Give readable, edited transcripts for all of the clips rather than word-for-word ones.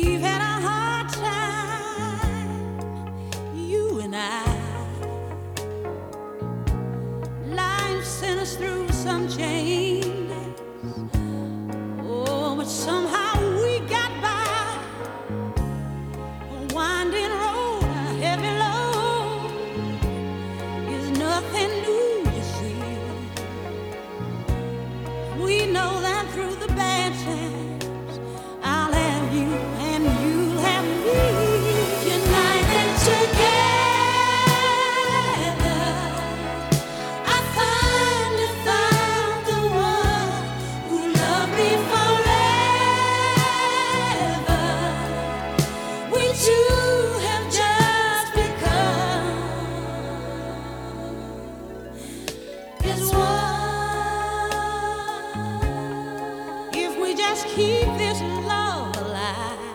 We've had a hard time, you and I. Life sent us through some changes. Oh, but somehow we got by. A winding road, a heavy load is nothing new, you see. We know that through the bad times, I'll have you and you'll have me, united together. I finally found the one who loved me forever. We two have just become as one. If we just keep this love alive,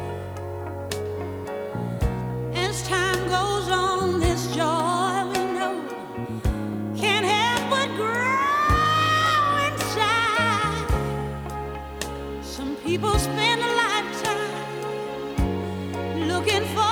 as time goes on, this joy we know can't help but grow inside. Some people spend a lifetime looking for